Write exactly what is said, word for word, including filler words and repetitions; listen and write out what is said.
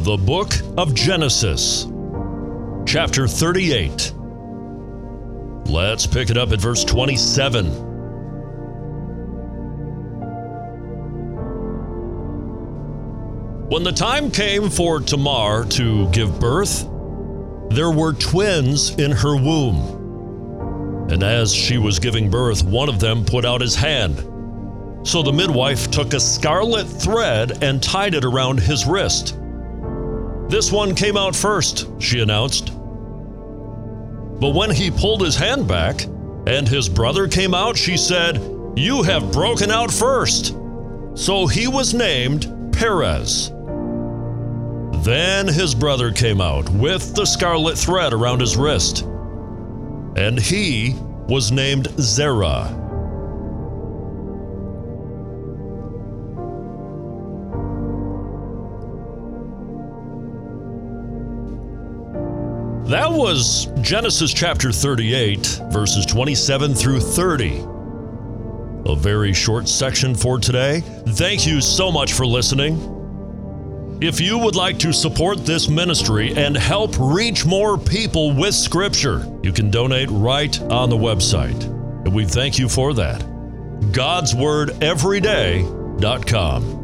The Book of Genesis, chapter thirty-eight. Let's pick it up at verse twenty-seven. When the time came for Tamar to give birth, there were twins in her womb. And as she was giving birth, one of them put out his hand. So the midwife took a scarlet thread and tied it around his wrist. "This one came out first," she announced. But when he pulled his hand back and his brother came out, she said, "You have broken out first." So he was named Perez. Then his brother came out with the scarlet thread around his wrist, and he was named Zerah. That was Genesis chapter thirty-eight, verses twenty-seven through thirty. A very short section for today. Thank you so much for listening. If you would like to support this ministry and help reach more people with Scripture, you can donate right on the website. And we thank you for that. God's Word Every Day dot com.